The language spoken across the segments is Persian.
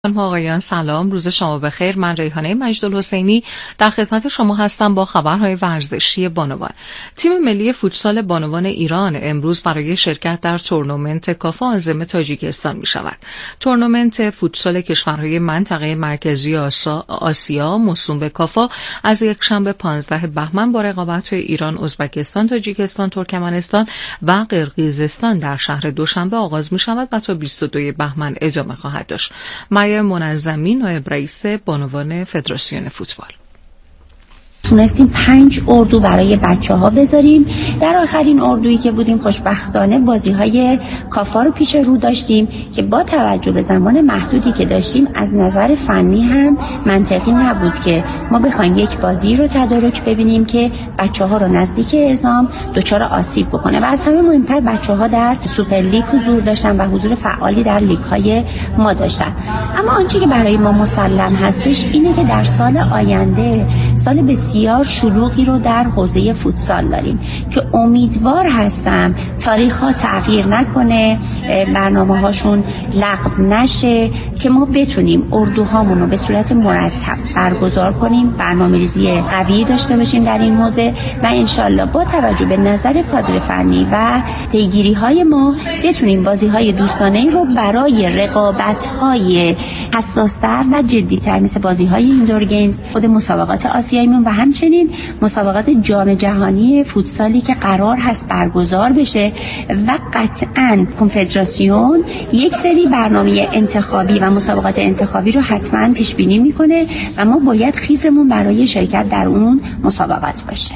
آقایان سلام، روز شما بخیر. من ریحانه مجدالحسینی در خدمت شما هستم با خبرهای ورزشی بانوان. تیم ملی فوتسال بانوان ایران امروز برای شرکت در تورنمنت کافا عازم تاجیکستان می شود. تورنمنت فوتسال کشورهای منطقه مرکزی آسیا موسوم به کافا از یکشنبه 15 بهمن با رقابت ایران، ازبکستان، تاجیکستان، ترکمنستان و قرقیزستان در شهر دوشنبه آغاز می شود و تا 22 بهمن ادامه خواهد داشت. منظمی نایب رئیس بانوان فدراسیون فوتبال: تونستیم 5 اردو برای بچه‌ها بذاریم. در آخرین اردویی که بودیم خوشبختانه بازی‌های کافا رو پیش رو داشتیم که با توجه به زمان محدودی که داشتیم از نظر فنی هم منطقی نبود که ما بخوایم یک بازی رو تدارک ببینیم که بچه‌ها رو نزدیک اعزام دچار آسیب بکنه و از همه مهمتر بچه‌ها در سوپر لیگ حضور داشتن و حضور فعالی در لیگ‌های ما داشتن. اما آنچه که برای ما مسلم هستش اینه که در سال آینده سال بسیار شلوغی رو در حوزه فوتسال داریم که امیدوار هستم تاریخ ها تغییر نکنه، برنامه هاشون لغو نشه که ما بتونیم اردوهامون رو به صورت مرتب برگزار کنیم، برنامه‌ریزی قوی داشته باشیم در این حوزه و انشالله با توجه به نظر کادر فنی و پیگیری های ما بتونیم بازی های دوستانه رو برای رقابت های حساس‌تر و جدی‌تر مثل بازی های ایندور گیمز، خود مسابقات آسیاییمون و همچنین مسابقات جام جهانی فوتسالی که قرار هست برگزار بشه و قطعاً کنفدراسیون یک سری برنامه انتخابی و مسابقات انتخابی رو حتماً پیش بینی میکنه و ما باید خیزمون برای شرکت در اون مسابقات باشه.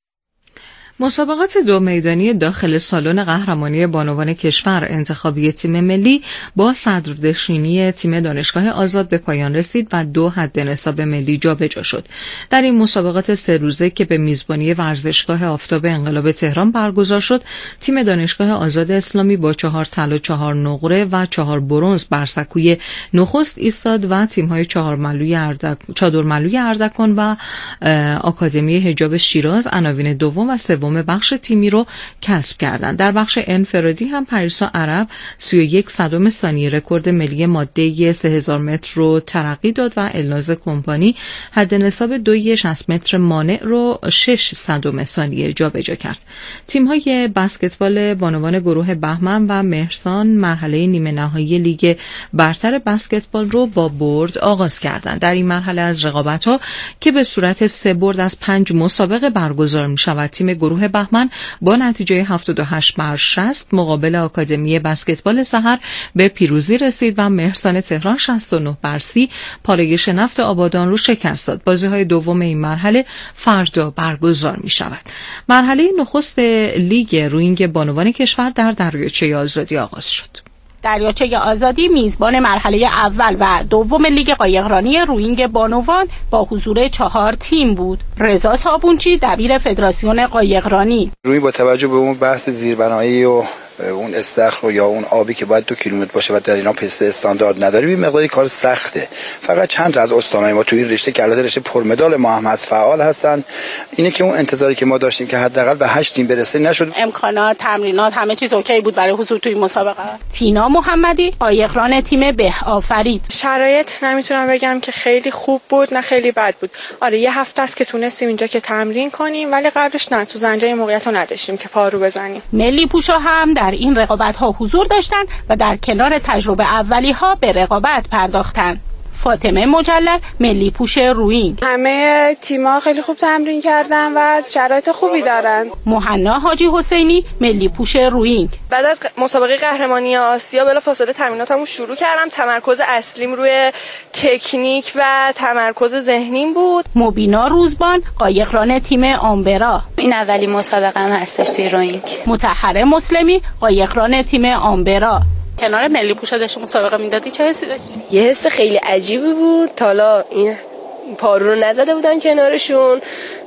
مسابقات 2 میدانی داخل سالن قهرمانی بانوان کشور انتخابی تیم ملی با صدرنشینی تیم دانشگاه آزاد به پایان رسید و 2 حد نصاب ملی جابجا شد. در این مسابقات 3 روزه که به میزبانی ورزشگاه آفتاب انقلاب تهران برگزار شد، تیم دانشگاه آزاد اسلامی با 4 طلا، 4 نقره و 4 برنز بر سکوی نخست ایستاد و تیم‌های چادرملوی اردکان و آکادمی حجاب شیراز عناوین دوم و سوم بخش تیمی رو کسب کردند. در بخش انفرادی هم پریسا عرب 31 صدم ثانیه رکورد ملی ماده 3000 متر رو ترقی داد و الناز کمپانی حد نصاب 260 متر مانع رو 6 صدم ثانیه جابجا کرد. تیم‌های بسکتبال بانوان گروه بهمن و مهرسان مرحله نیمه نهایی لیگ برتر بسکتبال رو با برد آغاز کردند. در این مرحله از رقابت‌ها که به صورت 3 برد از 5 مسابقه برگزار می‌شود، تیم گروه بهمن با نتیجه 78-60 مقابل آکادمی بسکتبال سحر به پیروزی رسید و مهرسان تهران 69-30 پالایش نفت آبادان رو شکست داد. بازی‌های دوم این مرحله فردا برگزار می‌شود. مرحله نخست لیگ روینگ بانوان کشور در دریاچه آزادی آغاز شد. دریاچه آزادی میزبان مرحله اول و دوم لیگ قایقرانی روینگ بانوان با حضور 4 تیم بود. رضا صابونچی دبیر فدراسیون قایقرانی: روینگ با توجه به اون بحث زیربنایی و اون استخر یا اون آبی که باید 2 کیلومتر باشه و در ایران پسته استاندارد نداره، این مقداری کار سخته. فقط چند تا از استان‌های ما تو این رشته که البته رشته پرمدال ما هم هست فعال هستن. اینه که اون انتظاری که ما داشتیم که حداقل به 8 تیم برسه نشد. امکانات، تمرینات، همه چیز اوکی بود برای حضور توی مسابقه. تینا محمدی قایقران تیم به آفرید: شرایط نمیتونم بگم که خیلی خوب بود نه خیلی بد بود. آره یه هفته است که تونستیم اینجا که تمرین کنیم، ولی قبلش نه، تو زنجیره موقعیت رو نداشتیم که پا رو بزنیم. ملی پوشا هم در این رقابت‌ها حضور داشتند و در کنار تجربه اولی‌ها به رقابت پرداختند. فاطمه مجلل ملی پوش روینگ: همه تیم‌ها خیلی خوب تمرین کردن و شرایط خوبی دارن. مهنا حاجی حسینی ملی پوش روینگ: بعد از مسابقه قهرمانی آسیا بلافاصله تمریناتمو شروع کردم. تمرکز اصلیم روی تکنیک و تمرکز ذهنیم بود. مبینا روزبان قایقران تیم آمبرا: این اولی مسابقه‌ام هستش توی روینگ. مطهره مسلمی قایقران تیم آمبرا: کنار ملی پوشا داشت مسابقه میدادی چه حسی داشتی؟ یه حس خیلی عجیبی بود. تا حالا این پارو رو نزده بودم کنارشون،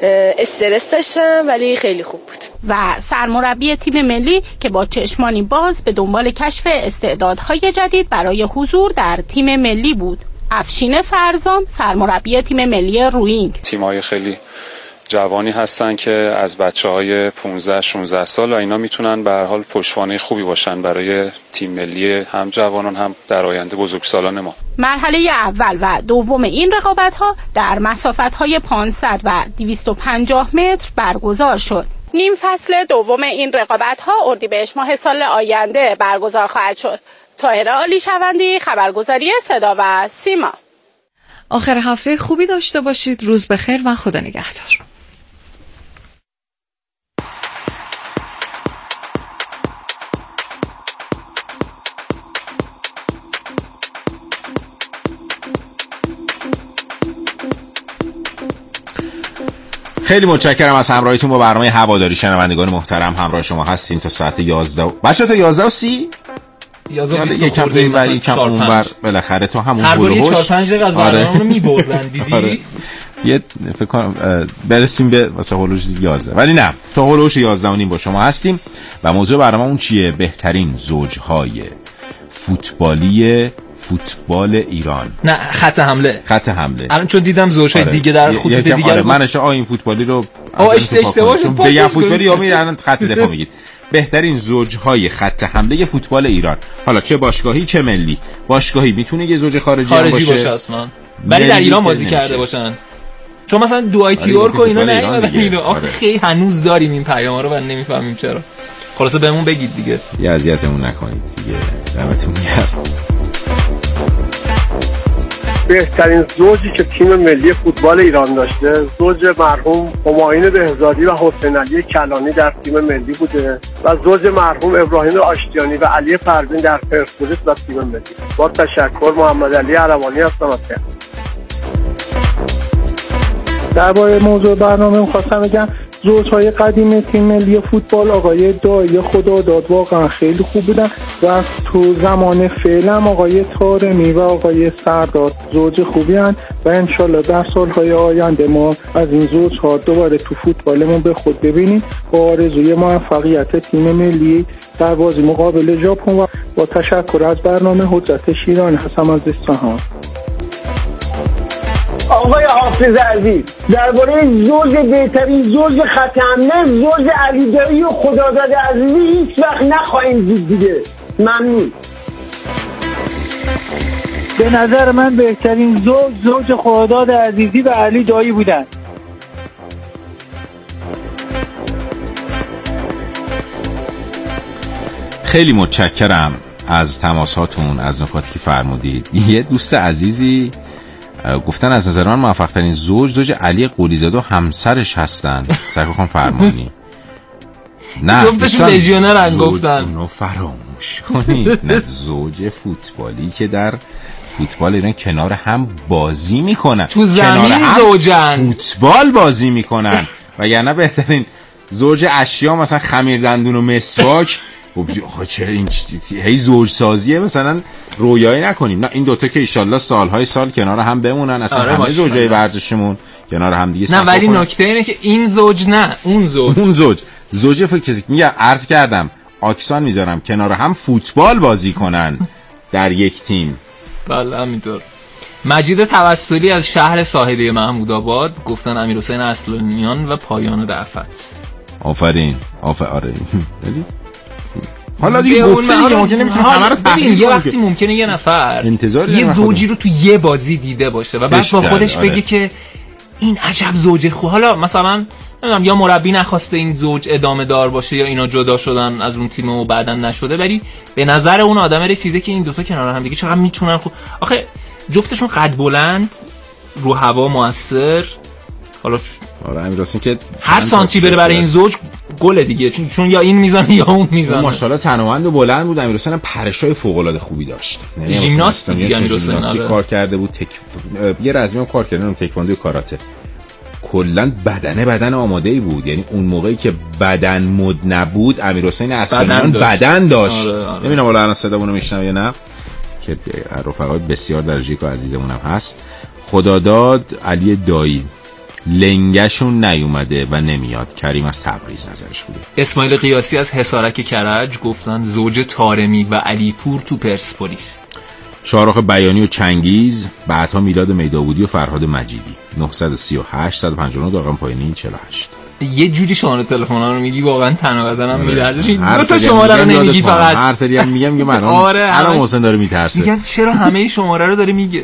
استرس داشتم ولی خیلی خوب بود. و سرمربی تیم ملی که با چشمانی باز به دنبال کشف استعدادهای جدید برای حضور در تیم ملی بود. افشین فرزام سرمربی تیم ملی روینگ: تیم‌های خیلی جوانی هستن که از بچه‌های 15-16 سال و اینا میتونن به هر حال پشتوانه خوبی باشن برای تیم ملی هم جوانان هم در آینده بزرگسالان ما. مرحله اول و دوم این رقابت‌ها در مسافت‌های 500 و 250 متر برگزار شد. نیم فصل دوم این رقابت‌ها اردیبهشت ماه سال آینده برگزار خواهد شد. طاهره عالیشوندی، خبرگزاری صدا و سیما. آخر هفته خوبی داشته باشید. روز بخیر و خدا نگهدار. خیلی متشکرم از همراهیتون با برنامه هواداری. شنوندگان محترم، همراه شما هستیم تا ساعت 11. بچه تا 11:30 یکم اینور یکم اونور، بالاخره تو همون هولوش 4-5 دقیقه از برنامه رو میبردن. دیدی؟ آره. یه فکر کنم برسیم به واسه هولوش 11، ولی نه، تا هولوش 11:30 با شما هستیم و موضوع برنامه‌مون چیه؟ بهترین زوج‌های فوتبال ایران. نه، خط حمله. الان چون دیدم زوج‌های دیگه در خط دیگه. آره، منش این فوتبالی رو اشتباهش بگم فوتبالی یا میرن خط دفاع میگید. بهترین زوج‌های خط حمله فوتبال ایران، حالا چه باشگاهی چه ملی. باشگاهی میتونه یه زوج خارجی باشه اصلا، ولی در ایران بازی کرده باشن. چون مثلا دوایتیورک و اینا نیومدن اینو. آخه خیلی هنوز داریم این پیاما رو و نمیفهمیم چرا. خلاصه بهمون بگید دیگه. یه اذیتمون نکنید دیگه. دمتون گرم. بهترین زوجی که تیم ملی فوتبال ایران داشته زوج مرحوم همایون بهزادی و حسین علی کلانی در تیم ملی بوده و زوج مرحوم ابراهیم آشتیانی و علی پروین در پرسپولیس و تیم ملی. با تشکر، محمد علی عربانی هستم. درباره موضوع برنامه می‌خواستم بگم زوج‌های قدیم تیم ملی فوتبال آقای دایی خداداد واقعا خیلی خوب بودن و تو زمان فعلا آقای طارمی و آقای سردار زوج خوبی هستند و انشالله در سالهای آینده ما از این زوج‌ها دوباره تو فوتبالمون به خود ببینیم. با آرزوی موفقیت تیم ملی در بازی مقابل ژاپن و با تشکر از برنامه حجت شیران هستم از اصفهان. آقای حافظ عزیز، درباره زوج بهترین زوج خط حمله زوج علی دایی و خداداد عزیزی هیچ وقت نخواهیم دید دیگه. ممنون. به نظر من بهترین زوج خداداد عزیزی و علی دایی بودن. خیلی متشکرم از تماساتون، از نکاتی که فرمودید. یه دوست عزیزی گفتن از نظر من موفق ترین زوج علی قلیزاده و همسرش هستن. سرکار فرمانی. نه، جفتشون لژیونرن گفتن. اونو فراموش کنید. نه، زوج فوتبالی که در فوتبال ایران کنار هم بازی میکنن، تو زمین زوجن، فوتبال بازی میکنن. وگرنه بهترین زوج اشیا مثلا خمیر دندون و مسواک. خب چه این هی زوج سازیه مثلا رویایی نکنیم. نه، این دوتا که ایشالله سالهای سال کنار هم بمونن، اصلا همه زوجای ورزشمون کنار هم دیگه. نه، ولی نکته اینه که این زوج نه، اون زوج کسی میگه عرض کردم آکسان میذارم کنار هم فوتبال بازی کنن در یک تیم. بله همینطور. مجید توسلی از شهر صاحبه محمودآباد گفتن امیرحسین اصلانیان و پایان رأفت. آفرین. آره. حالا دیگه گفته دیگه ممکنه نمیتونه همه رو تحلیل کنه. یه وقتی ممکنه یه نفر یه زوجی رو تو یه بازی دیده باشه و بعد با خودش بگه که این عجب زوج خوب. حالا مثلا نمیدونم یا مربی نخواسته این زوج ادامه دار باشه یا اینا جدا شدن از اون تیم و بعداً نشده، ولی به نظر اون آدم رسیده که این دوتا کنار هم دیگه چقدر میتونن خوب. آخه جفتشون قد بلند، رو هوا موثر. حالا امیرحسین که هر سانتی بره برای این زوج گل دیگه، چون یا این میزنه یا اون میزنه. ماشاءالله تنومند و بلند بود. امیرحسین پرشای فوق العاده خوبی داشت. ژیمناست دیگه. امیرحسین کار کرده بود، یه رزمی کار کرده، تکواندو و کاراته. کلا بدن آماده‌ای بود. یعنی اون موقعی که بدن مد نبود امیرحسین اصلانیان بدن داشت. نمیدونم والا الان صدامونو میشنوه یا نه، که رفقای بسیار درجه که عزیزمون هم هست. خداداد علی دایی لنگشون نیومده و نمیاد. کریم از تبریز نظرش بوده. اسماعیل قیاسی از حصارک کرج گفتن زوج طارمی و علی پور تو پرسپولیس. شاهرخ بیانی و چنگیز، بعدها میلاد میداودی و فرهاد مجیدی. 938 159 رقم پایینی 48. یه جوری شماره تلفن‌ها رو میگی واقعا تن و بدنم میلرزه. دو تا شماره رو نمیگی فقط هر سری هم میگم که من الان محسن داره میترسه. میگم چرا همه شماره رو داره میگه.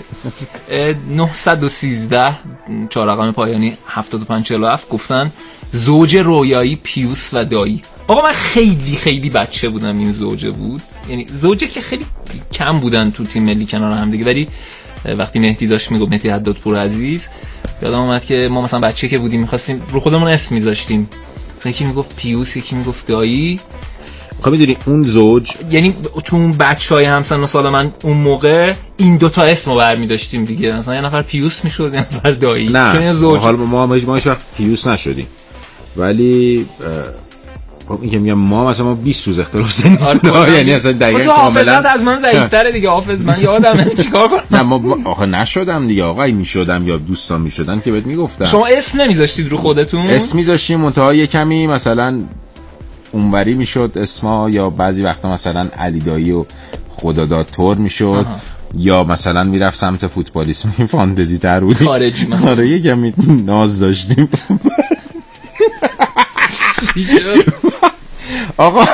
913 4 رقم پایانی 7547 گفتن زوج رویایی پیوس و دایی. آقا من خیلی بچه بودم این زوجه بود، یعنی زوجه که خیلی کم بودن تو تیم ملی کنار هم دیگه، ولی وقتی مهدی داشت میگفت مهدی حدادپور عزیز، یادم اومد که ما مثلا بچه که بودیم می‌خواستیم رو خودمون اسم می‌ذاشتیم، مثلا یکی میگفت پیوس، یکی میگفت دایی. خب میدونی اون زوج، یعنی تو اون بچهای همسن و سال من اون موقع این دوتا اسمو برمی‌داشتیم دیگه، مثلا یه نفر پیوس میشد یه نفر دایی. نه حالا ما هیچ وقت پیوس نشدیم، ولی خب این که میگم ما مثلا 20 روز اختلاف سنی یعنی اصلا دقیقاً کاملا حافظت از من ضعیف‌تره دیگه. حافظ من یادمه چیکار کنم. نه ما آخه نشدم دیگه، آقا میشدم یا دوستان میشدن که بهت میگفتم. شما اسم نمیذاشتید رو خودتون؟ اسم میذاشتیم منتها یه کمی مثلا اونوری میشد اسما، یا بعضی وقتا مثلا علی دایی و خداداد طور میشد، یا مثلا میرفت سمت فوتبالیسم فانتزی تر بود خارجی مثلا. آره یه کمی ناز داشتیم. آقا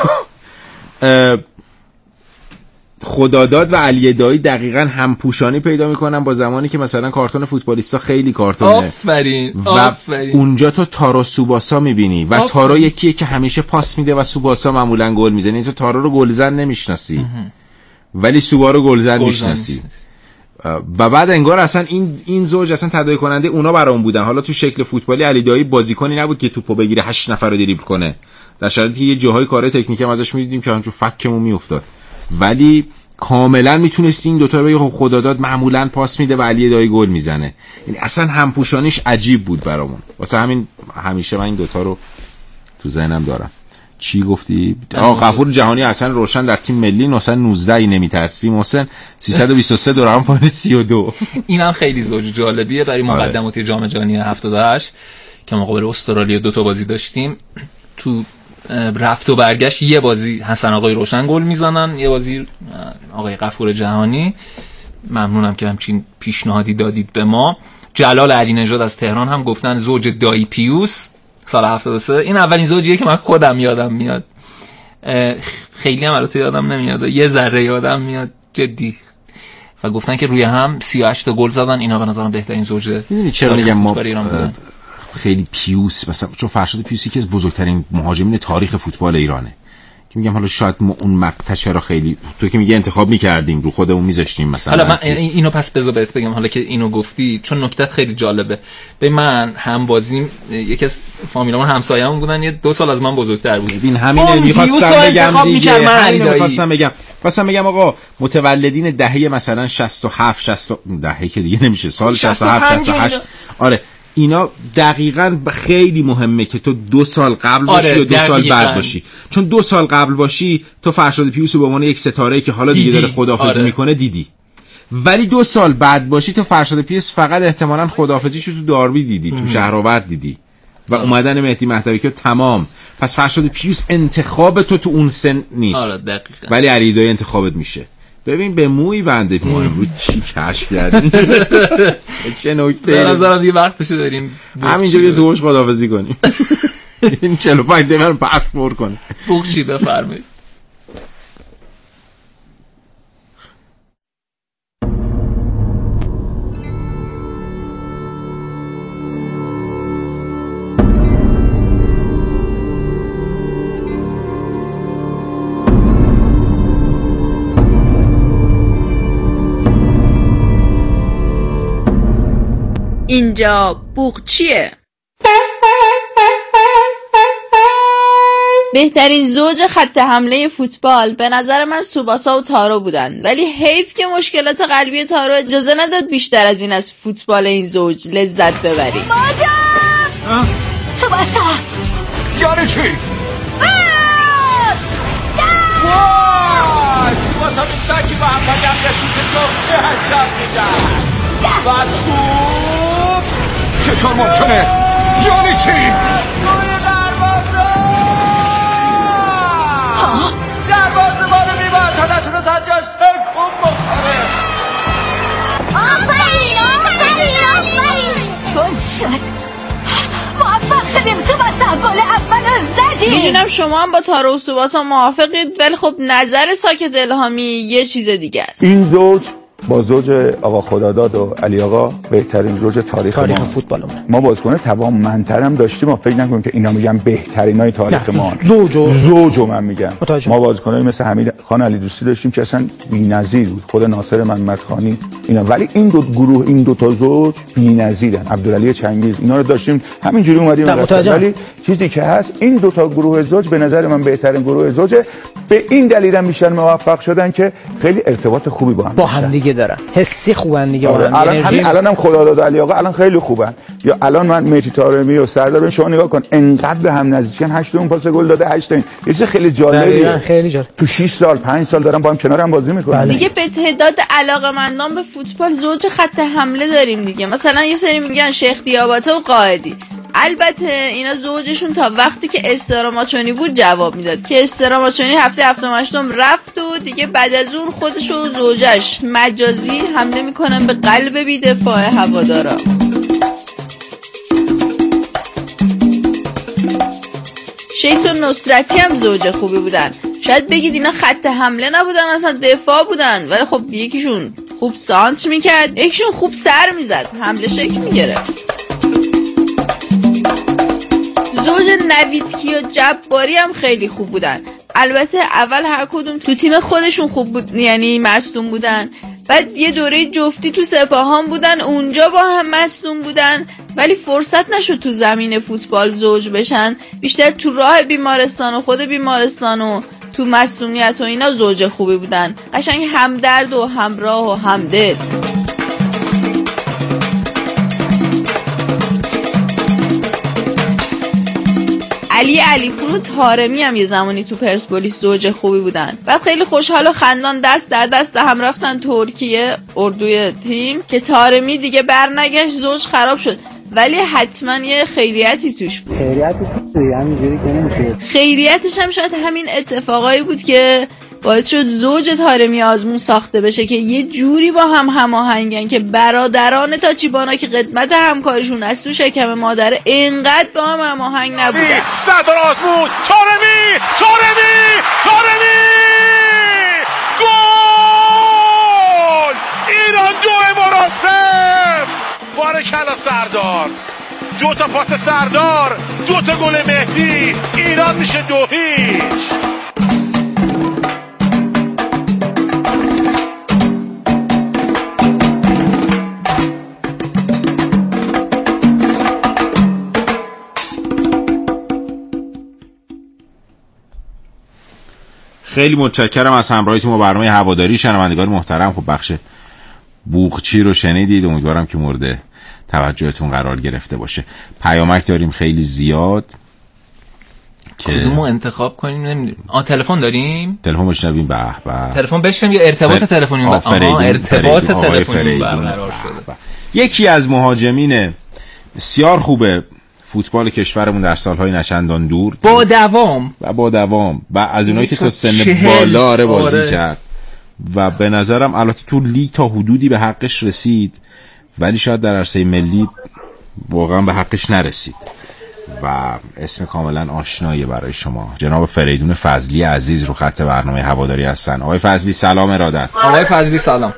خداداد و علی دایی دقیقاً همپوشانی پیدا میکنن با زمانی که مثلا کارتون فوتبالیستا خیلی کارتونه. آفرین. و اونجا تو تارا سوباسا میبینی و تارا یکیه که همیشه پاس میده و سوباسا معمولاً گل میزنه. تو تارا رو گلزن نمیشناسی ولی سوبا رو گلزن میشناسی. و بعد انگار اصلا این زوج اصلا تداعی کننده اونا برام بودن. حالا تو شکل فوتبالی علی دایی بازیکنی نبود که توپو بگیره 8 نفر رو دریبل کنه، در شرایطی که یه جاهای کارهای تکنیکی هم ازش میدیدیم که همونجور فکمون میافتاد، ولی کاملا میتونستی این دوتا رو بگی خداداد معمولا پاس میده و علی دایی گل میزنه. یعنی اصلا همپوشانیش عجیب بود برامون. واسه همین همیشه من این دوتا رو تو ذهنم دارم. چی گفتی؟ غفور جهانی اصلا روشن در تیم ملی 919 نمیترسی محسن 323 دوران پایین 32. اینم خیلی زوج جالبیه برای مقدمات جام جهانی 78 که مقابل استرالیا 2 تا بازی داشتیم. تو رفت و برگشت یه بازی حسن آقای روشن گل میزنن، یه بازی آقای غفور جهانی. ممنونم که همچین پیشنهادی دادید به ما. جلال علی نژاد از تهران هم گفتن زوج دایی پیوس سال 73. این اولین زوجیه که من خودم یادم میاد، خیلی هم البته یادم نمیاد، یه ذره یادم میاد جدی. و گفتن که روی هم 38 تا گل زدن. اینا به نظرم بهترین زوجه. میدونی چرا میگم ما خیلی پیوس، مثلا چون فرشاد پیوسی که از بزرگترین مهاجمین تاریخ فوتبال ایرانه، که میگم حالا شاید ما اون مقطع چرا خیلی تو که میگه انتخاب میکردیم رو خودمون میذاشتیم مثلا. حالا من اینو پس بذار بهت بگم، حالا که اینو گفتی چون نکتت خیلی جالبه. به من هم بازیم یکی از فامیلامون همسایه‌مون بودن، یه 2 سال از من بزرگتر بود. ببین همینه می‌خواستم بگم دیگه، می‌خواستم بگم آقا متولدین دهه مثلا 67 60 دهه که دیگه نمیشه، سال 67 68 آره اینا دقیقاً خیلی مهمه که تو 2 سال قبل باشی یا 2 سال بعد باشی. چون 2 سال قبل باشی تو فرشاد پیوسو به عنوان یک ستاره که حالا دیگه داره خداحافظی میکنه دیدی، ولی 2 سال بعد باشی تو فرشاد پیوس فقط احتمالاً خداحافظیشو تو داربی دیدی، تو شهرآورد دیدی و اومدن مهدی مهدوی که تمام. پس فرشاد پیوس انتخاب تو اون سن نیست، ولی علی دایی انتخابت میشه. ببین به موی بنده ما امروز چی کشف کردیم. چه نکته به نظرم دیگه وقتشه بریم همینجا یه دوش خداحافظی کنیم. این 45 دقیقه رو پخش پر کنه. بخشی بفرمایید. اینجا بوقچیه. بهترین زوج خط حمله فوتبال به نظر من سوباسا و تارو بودن، ولی حیف که مشکلات قلبی تارو اجازه نداد بیشتر از این از فوتبال این زوج لذت ببریم. ماجد! سوباسا! یعنی چی؟ سوباسا میستن که با هم باید یه شوت جفته هنچم میدن و توب چطور ممکنه؟ یعنی چی؟ توی دروازه! دروازه ما رو میباید تا نتونه زنجاش تکون بخوره. آفرین! میدونم شما هم با تارو و سوباسا موافقید، ولی خب نظر ساکت الهامی یه چیز دیگه است. این زوج با زوج آقا خداداد و علی آقا بهترین زوج تاریخ فوتبالمون. ما بازیکن توانمندتر هم داشتیم. ما فکر نکنیم که اینا میگن بهترینای تاریخ ما. زوجو من میگم. ما بازیکنایی مثل حمید خان علی دوستی داشتیم که اصلا بی‌نظیر بود. خود ناصر محمدخانی اینا، ولی این دو گروه، این دو تا زوج بی‌نظیرن. عبدالعلی چنگیز اینا رو داشتیم، همینجوری اومدیم. ولی چیزی که هست این دو تا گروه زوج به نظر من بهترین گروه زوجه. به این دلیل هم بیشتر موفق شدن که خیلی ارتباط خوبی با هم دیگه دارن، حسی خوبن دیگه. الانم خداداد و علی آقا الان خیلی خوبن. یا الان من مهدی طارمی و سردار شما نگاه کن، انقدر به هم نزدیکن. 8 تا پاس گل داده، 8 تا. یه چیز خیلی جالبیه. خیلی جالب. تو 6 سال 5 سال دارن با هم کنار هم بازی میکنن. دیگه به تعداد علاقه‌مندان به فوتبال زوج خط حمله داریم دیگه. مثلا یه سری میگن شیخ دیاباته و قائدی. البته اینا زوجشون تا وقتی که استراماچونی بود جواب میداد، که استراماچونی هفته 7 رفت و دیگه بعد از اون خودش و زوجش مجازی حمله میکنن به قلب بی‌دفاع هوادارا. شیس و نصرتی هم زوج خوبی بودن. شاید بگید اینا خط حمله نبودن، اصلا دفاع بودن، ولی خب یکیشون خوب سانتر میکرد، یکیشون خوب سر میزد، حمله شکل میگرفت. زوج نویدکی و جباری هم خیلی خوب بودن. البته اول هر کدوم تو تیم خودشون خوب بود، یعنی مصدوم بودن. بعد یه دوره جفتی تو سپاهان بودن، اونجا با هم مصدوم بودن، ولی فرصت نشد تو زمین فوتبال زوج بشن. بیشتر تو راه بیمارستان و خود بیمارستان و تو مصدومیت و اینا زوج خوبی بودن. قشنگ همدرد و همراه و همدل. علیپور و طارمی هم یه زمانی تو پرسپولیس زوج خوبی بودن. بعد خیلی خوشحال و خندان دست در دست هم رفتن ترکیه، اردوی تیم، که طارمی دیگه برنگشت، زوج خراب شد. ولی حتما یه خیریتی توش بود. خیریتش هم شاید همین اتفاقایی بود که باعث شد زوج طارمی آزمون ساخته بشه، که یه جوری با هم هماهنگن که برادران تاچیبانا که قدمت همکارشون از تو شکم مادره اینقدر با هم هماهنگ نبودن. سردار آزمون، طارمی گل! ایران 2 امارات 0. بارکلا سردار. 2 تا پاس سردار، 2 تا گل مهدی. ایران میشه 2-0. خیلی متشکرم از همراهیتون با برنامه هواداری. شنوندگان محترم، خب بخش بوقچی رو شنیدید، امیدوارم که مورد توجهتون قرار گرفته باشه. پیامک داریم خیلی زیاد که کدومو انتخاب کنیم نمیدونیم. تلفن داریم، تلفن بشنویم. به تلفن بشنویم یا ارتباط تلفنی ارتباط تلفنی برقرار شده. یکی از مهاجمین بسیار خوبه فوتبال کشورمون در سالهای نچندان دور، با دوام و از اونایی که تا سن بالا بازی کرد و به نظرم البته تو لیگ تا حدودی به حقش رسید، ولی شاید در عرصه ملی واقعا به حقش نرسید و اسم کاملا آشنایی برای شما. جناب فریدون فضلی عزیز رو خط برنامه هواداری هستن. آقای فضلی سلام، ارادت. آقای فضلی سلام.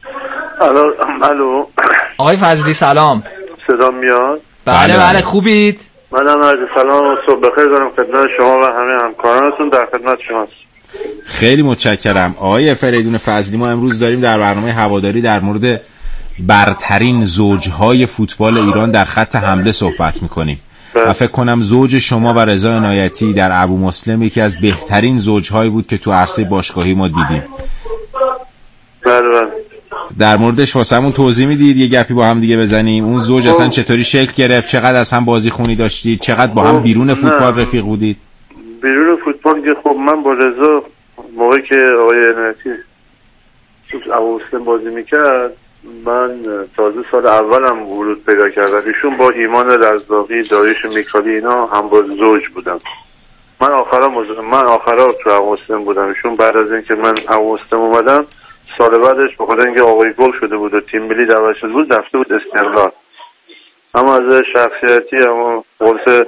الو آقای فضلی سلام. صدا میاد؟ بله خوبید؟ منم عرض سلام و صبح بخیر دارم خدمت شما و همه همکارانتون، در خدمت شماست. خیلی متشکرم. آقای فریدون فضلی، ما امروز داریم در برنامه هواداری در مورد برترین زوجهای فوتبال ایران در خط حمله صحبت میکنیم و فکر کنم زوج شما و رضا عنایتی در ابو مسلم یکی از بهترین زوجهایی بود که تو عرصه باشگاهی ما دیدیم. بله. در موردش واسمون توضیح میدید، یه گپی با هم دیگه بزنیم؟ اون زوج اصلا چطوری شکل گرفت؟ چقدر از هم بازی خونی داشتید؟ چقدر با هم بیرون فوتبال رفیق بودید؟ بیرون فوتبال که خب من با رضا موقعی که آقای عنایتی تو ابو مسلم بازی میکرد، من تازه سال اولم ورود پیدا کردم. ایشون با ایمان رزاقی، داریوش میکالی اینا هم با زوج بودم. من آخرا تو ابو مسلم بودم. ایشون بعد از اینکه من ابو مسلم اومدم سال بعدش به خاطر اینکه آقای گل شده بود و تیم ملی دعوت شده بود رفته بود استقلال. اما از شخصیتی اما قرص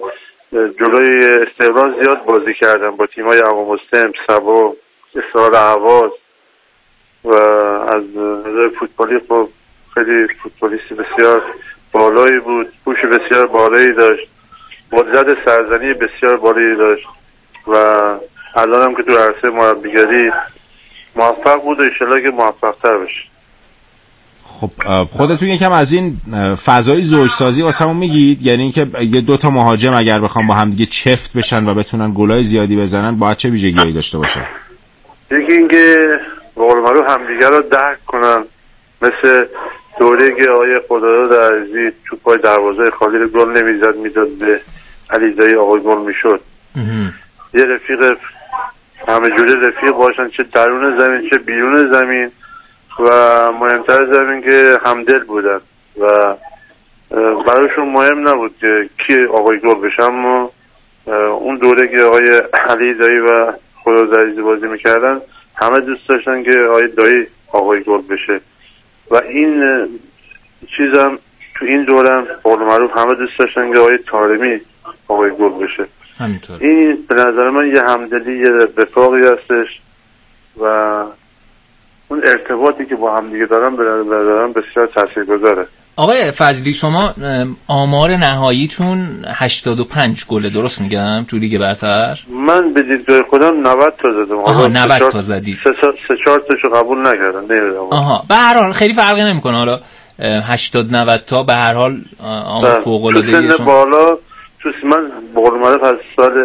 جلوی استقلال زیاد بازی کردم با تیم‌های عوام السم، سبا، استقلال اهواز و از نظر فوتبالی خب خیلی فوتبالیست بسیار بالایی بود، پوش بسیار بالایی داشت، قدرت سرزنی بسیار بالایی داشت و الان هم که تو عرصه مربیگری موفق بود و انشالله که موفق‌تر بشه. خب خودتون یکم از این فضای زوجسازی واسمون میگید؟ یعنی اینکه یه دوتا مهاجم اگر بخوام با هم دیگه چفت بشن و بتونن گلای زیادی بزنن باید چه ویژگی‌هایی داشته باشه؟ یکی اینکه به قول معروف همدیگه رو درک کنن، مثل دوره که آقای خداداد عزیزی تو پای دروازه خالی رو گل نمیزد میداد به علیزاده آقای گل میشد. یه رفیق همه جوره رفیق باشن، چه درون زمین چه بیرون زمین، و مهمتر از این که همدل بودن و برایشون مهم نبود که کی آقای گل بشه. اما اون دوره که آقای علی دایی و خداداد عزیزی بازی میکردن همه دوست داشتن که آقای دایی آقای گل بشه و این چیزم تو این دورم قول معروف همه دوست داشتن که آقای طارمی آقای گل بشه. همینطور. این به نظر من یه همدلی، یه رفاقی هستش و اون ارتباطی که با هم دیگه دارن به نظرم بسیار تاثیرگذاره. آقای فضلی شما آمار نهاییتون 85 گله، درست میگم، تو لیگ برتر؟ من به دیدگاه خودم 90 تا زدم. آها 90 تا زدید. 3-4 تاشو قبول نکردم، نمیدونم. آها به هر حال خیلی فرقی نمیکنه، حالا 80-90 تا به هر حال آمار فوق العاده ای شما. بالا تو من به قول معروف از سال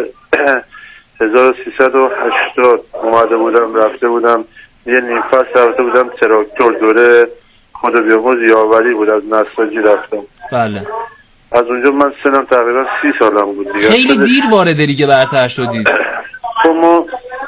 1380 اومده بودم، رفته بودم یه نیم فصل رفته بودم تراکتور، دوره خدا بیامرز یاوری بود، از نساجی رفتم. بله. از اونجا من سنم تقریبا 30 سالم بود دیگه. خیلی دیر وارد لیگ برتر شدید. خب ما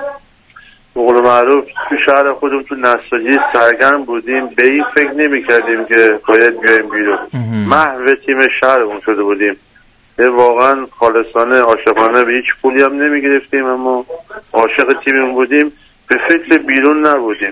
به قول معروف تو شهر خودمون تو نساجی سرگرم بودیم، به این فکر نمی کردیم که باید بیایم بیرون. محو تیم شهرمون شده بودیم، واقعا خالصانه عاشقانه، به هیچ پولی هم نمی گرفتیم، اما عاشق تیممون بودیم، به فکر بیرون نبودیم.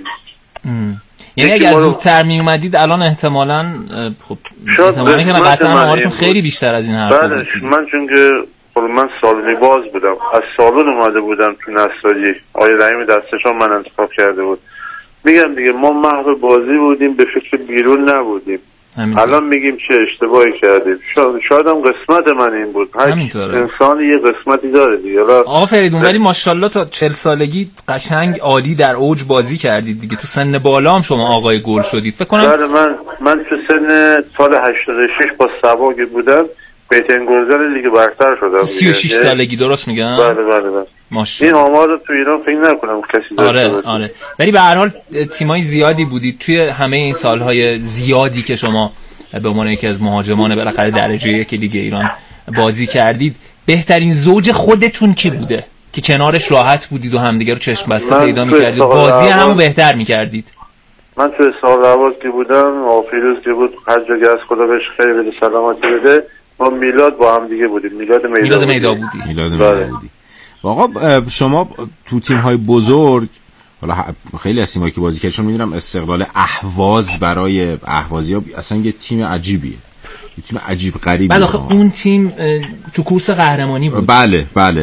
یعنی اگه زودتر می اومدید الان احتمالاً خب احتمالاً که قطعا آمارتون خیلی بیشتر از این حرفا بود. من چون که من سالونی باز بودم، از سالون اومده بودم تو نساجی، آقای رحیم دستشان من انتخاب کرده بود. میگم دیگه ما محو بازی بودیم، به فکر بیرون نبودیم. الان میگیم چه اشتباهی کردیم. شاید هم قسمت من این بود. انسان یه قسمتی داره دیگه. آقا فریدون ولی ماشاءالله تا 40 سالگی قشنگ عالی در اوج بازی کردید دیگه. تو سن بالا هم شما آقای گل شدید فکر کنم. من تو سن سال 86 با سبا که بودم بهترین گلزن لیگ برتر شدم. 36 سالگی درست میگم؟ بله. این آمار رو تو ایران فکر نکنم کسی داشته باشه. آره. ولی به هر حال تیمای زیادی بودید توی همه این سالهای زیادی که شما به عنوان یکی از مهاجمان بالاخره درجه یک لیگ ایران بازی کردید. بهترین زوج خودتون کی بوده که کنارش راحت بودید و همدیگه رو چشم بسته پیدا می‌کردید، بازی همو بهتر می‌کردید؟ من تو سال اول که بودم، آفیروز که بود، هر جا از خدا بهش خیر بده سلامتی بده، ما میلاد با هم دیگه بودیم. میلاد میدا بودی. آقا شما تو تیم‌های بزرگ، حالا خیلی از تیمایی که بازی کردن، چون می‌دونم استقلال اهواز برای اهوازی‌ها اصلا یه تیم عجیبیه، یه تیم عجیب غریبی. بله آخه اون تیم تو کورس قهرمانی بود. بله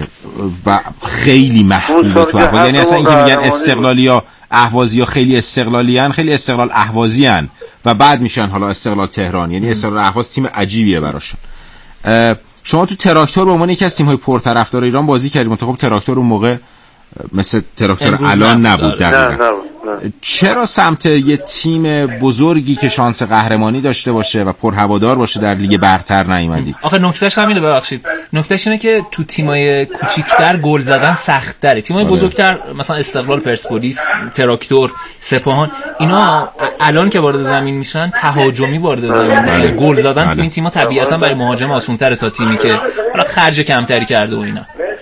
و خیلی محبوبه تو اهواز. یعنی اصلا اینکه میگن استقلالیا اهوازی‌ها خیلی استقلالیان، خیلی استقلال اهوازیان و بعد میشن حالا استقلال تهران. یعنی استقلال اهواز تیم عجیبیه براشون. شما تو تراکتور به عنوان یکی از تیم‌های پرطرفدار ایران بازی کردید. خب تراکتور اون موقع مثل تراکتور الان نبود. نه. چرا سمت یه تیم بزرگی که شانس قهرمانی داشته باشه و پرهوادار باشه در لیگ برتر نیومدید؟ آخه نکتهش همینه، ببخشید، نکتهش اینه که تو تیمای کوچیک‌تر گل زدن سخت‌تره. تیمای بزرگتر مثلا استقلال، پرسپولیس، تراکتور، سپاهان، اینا الان که وارد زمین میشن تهاجمی وارد زمین میشن. گل زدن تو این تیم‌ها طبیعتاً برای مهاجم آسان‌تره تا تیمی که حالا خرج کمتری کرده و اینا.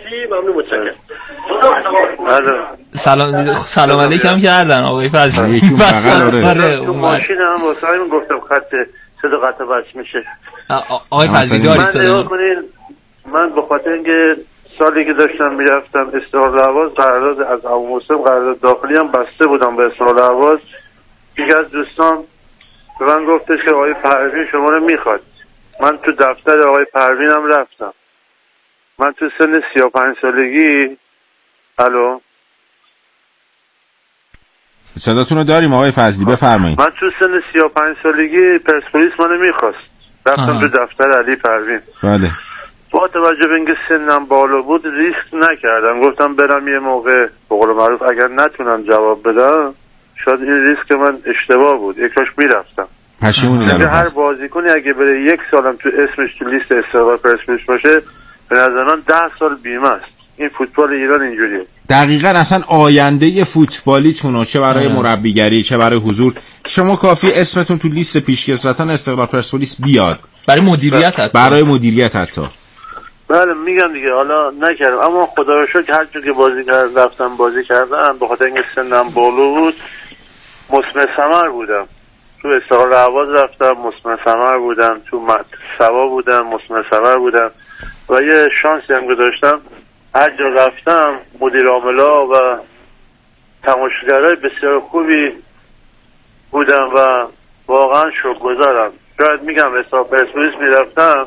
سلام علیکم کردن آقای فضلی. ماشین هم واسه همین گفتم خط صدا قطع بس میشه. آقای فضلی دارید صدا؟ من به خاطر اینکه سالی که داشتم میرفتم استقلال اهواز، قرارداد از عوام السم، قرارداد داخلی هم بسته بودم به استقلال اهواز. یکی از دوستان به من گفتش که آقای پروین شما رو میخواد. من تو دفتر آقای پروین هم رفتم من تو سن 35 سالگی الو صداتون رو داریم آقای فضلی، بفرمایید. من تو سن 35 سالگی پرسپولیس منو میخواست، رفتم تو دفتر علی پروین. بله. با توجه به اینکه سنم بالا بود ریسک نکردم، گفتم برم یه موقع به قول معروف اگر نتونم جواب بدم شاید این ریسک من اشتباه بود، یکاش میرفتم. پشیمونی دارم. هر بازیکنی اگه بره 1 سالم تو اسمش تو لیست استقلال پرسپولیس باشه به نظر من 10 سال بیمه است. این فوتبال ایران اینجوریه. دقیقاً اصلا آینده فوتبالیتون چه برای مربیگری چه برای حضور شما کافی اسمتون تو لیست پیشکسوتان استقلال پرسپولیس بیاد برای مدیریت حتی. برای مدیریت حتی. بله میگم دیگه، حالا نکردم اما خدا رو شکر هر جور که بازی رفتم بازی کردم به خاطر اینکه سنم بالا بود مسمر ثمر بودم. تو استقلال اهواز رفتم مسمر ثمر بودم، تو سوا بودم مسمر ثمر بودم و یه شانسی هم که داشتم هر جا رفتم مدیر عاملا و تماشاگرای بسیار خوبی بودم و واقعا شکرگزارم. شاید میگم استقلال پرسپولیس میرفتم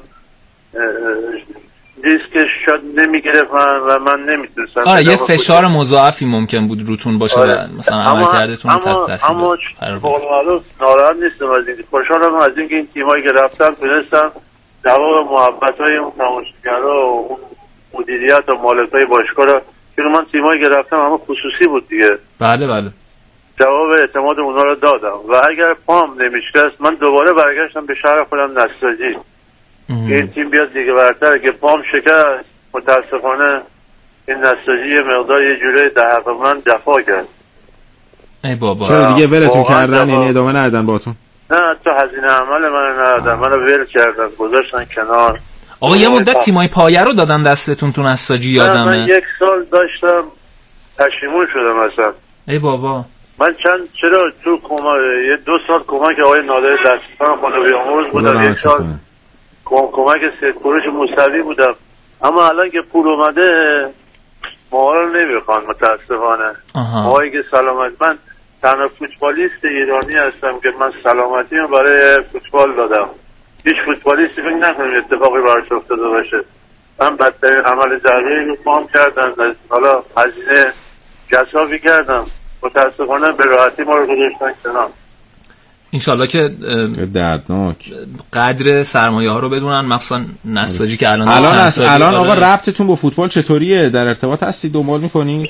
ریسکش شاید نمیگرفتن و من نمیتونستم. یه فشار مضاعفی ممکن بود روتون باشه و مثلا عملکردتون رو دست اما معلوم ناراحت نیستم از اینکه خوشحالم از اینکه این تیمایی که رفتم تونستم جواب محبت‌های اون تماشاگرها و اون مدیریت و مالکای باشگاه رو، چون من تیمایی که رفتم همه خصوصی بود دیگه. بله جواب اعتماد اونا رو دادم و اگر پام نمیشکست من دوباره برگشتم به شهر خودم نساجی. این تیم بیاد دیگه برتر. اگه پام شکست متاسفانه این نساجی یه مقدار یه جوره در حق من جفا کرد. ای بابا چرا دیگه ولتون کردن؟ یعنی ادامه ندادن باتون؟ نه تو هزینه عمل من ندادن، منو ول کردن گذاشتن کنار. آقا یه مدت تیمای پایه رو دادن دستتون تو نساجی یادمه. من 1 سال داشتم پشیمون شدم اصلا. ای بابا من چرا تو یه 2 سال کمک آقای نادر دستان خانه بیامرز بودم، 1 سال کمک سیدکوروش موسوی بودم، اما الان که پول اومده ما رو نمیخوان متاسفانه. آقایی که سلامت، من تنها فوتبالیست ایرانی هستم که من سلامتی رو برای فوتبال دادم. هیچ فوتبالیستی فکر نکنم اتفاقی براش افتاده باشه. من بدترین عمل ضروری رو پام کردن، حالا هزینه جسافی کردم، متاسفانه به راحتی ما رو گذاشتن کنار. انشالله که دردناک قدر سرمایه ها رو بدونن، مخصوصا نساجی که الان آقا ربطتون با فوتبال چطوریه؟ در ارتباط هستی؟ دنبال میکنید؟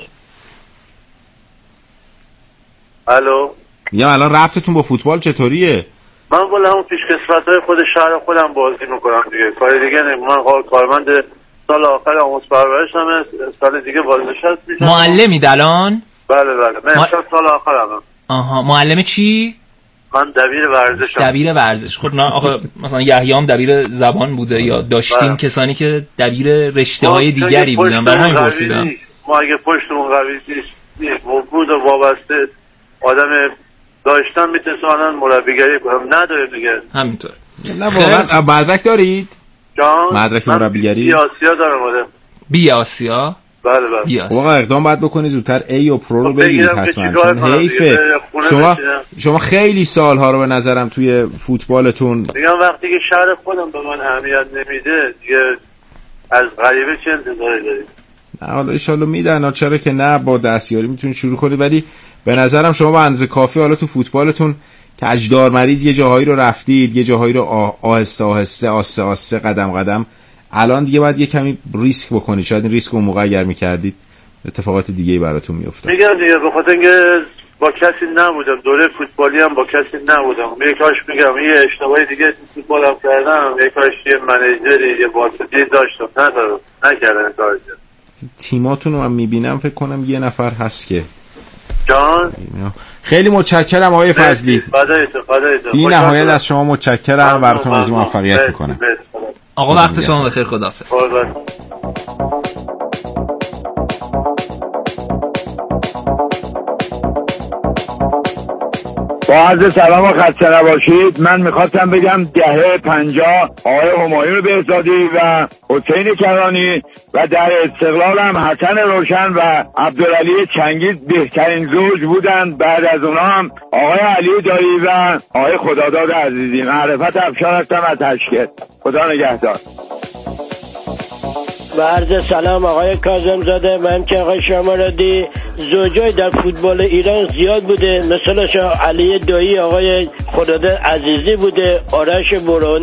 الو میگم الان ربطتون با فوتبال چطوریه؟ من والا همون پیشکسوت‌های خود شهر خودم بازی میکنم دیگه، کار دیگه نمی‌کنم. من کارمند سال آخر آموزش پرورشم، سال دیگه بازنشسته میشم. معلمی الان؟ بله من سال آخرم. معلم چی؟ من دبیر ورزشم. دبیر ورزش. خب نه آخه مثلا یحیام دبیر زبان بوده یا داشتیم کسانی که دبیر رشته‌های دیگری بودن، برای همین پرسیدم. ما اگه پشتمون قوی نیست موجود و وابسته آدم داشتن میتونستن مربیگری کنم، نداره دیگه. همینطور. نه واقعا مدرک دارید؟ جان مدرک مربیگری؟ بی آسیا دارم. بی آسیا؟ بله. واقعا اقدام باید بکنید زودتر ای و پرو رو بگیرید حتما، چون حیفه. شما خیلی سالها رو به نظرم توی فوتبالتون میگم وقتی که شهر خودم به من اهمیت نمیده دیگه از غریبه چه انتظاری دارید؟ نه حالا ان شاءالله میدن، چرا که نه، با دستیاری میتونید شروع کنید، ولی به نظرم شما به اندازه کافی حالا تو فوتبالتون کجدار مریض یه جاهایی رو رفتید، یه جاهایی رو آهسته قدم الان دیگه باید یه کمی ریسک بکنید. شاید این ریسک اون موقع اگر میکردید اتفاقات دیگه‌ای براتون میافتاد. میگم دیگه به خاطر اینکه با کسی نبودم، دوره فوتبالی هم با کسی نبودم. یکاش میگم یه اشتباهی دیگه فوتبالم کردم، یکاش یه منیجری یه واسطه‌ای داشتم، نکردم کارو. تیماتون رو من میبینم فکر کنم یه نفر هست که جان. خیلی متشکرم آقای فضلی. بی نهایت از شما متشکرم، براتون آرزوی موفقیت میکنم. آقا وقت شما بخیر، خداحافظ. با عرض سلام و خسته نباشید. من میخواستم بگم دهه 50 آقای همایون بهزادی و حسین کرانی و در استقلال هم حسن روشن و عبدالعلی چنگیز بهترین زوج بودند. بعد از اونها هم آقای علی دایی و آقای خداداد عزیزی. معرفت افشار هستم از تشکر. خدا نگهدار. و عرض سلام آقای کاظم زاده. من که آقای شامرادی زوجای در فوتبال ایران زیاد بوده، مثلا علی دایی، آقای خداداد عزیزی بوده، آرش برهانی